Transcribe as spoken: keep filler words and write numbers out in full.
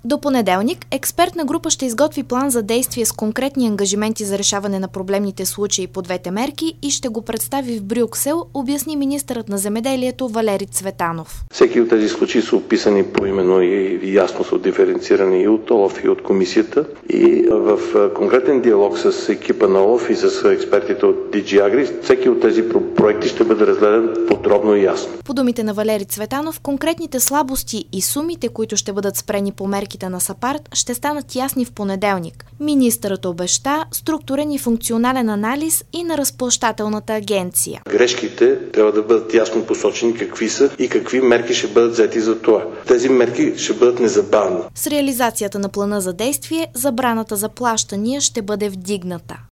До понеделник експертна група ще изготви план за действие с конкретни ангажименти за решаване на проблемните случаи по двете мерки и ще го представи в Брюксел, обясни министърът на земеделието Валери Цветанов. Всеки от тези случаи са описани поименно и ясно са диференцирани и от ОЛАФ, и от комисията. И в конкретен диалог с екипа на ОЛАФ и с експертите от Ди Джи Агри, всеки от тези проекти ще бъде разгледан подробно и ясно. По думите на Валери Цветанов, конкретните слабости и сумите, които ще бъдат спрени по мерките на САПАРД, ще станат ясни в понеделник. Министърът обеща структурен и функционален анализ и на разплащателната агенция. Грешките трябва да бъдат ясно посочени какви са и какви мерки ще бъдат взети за това. Тези мерки ще бъдат незабавни. С реализацията на плана за действие, забраната за плащания ще бъде вдигната.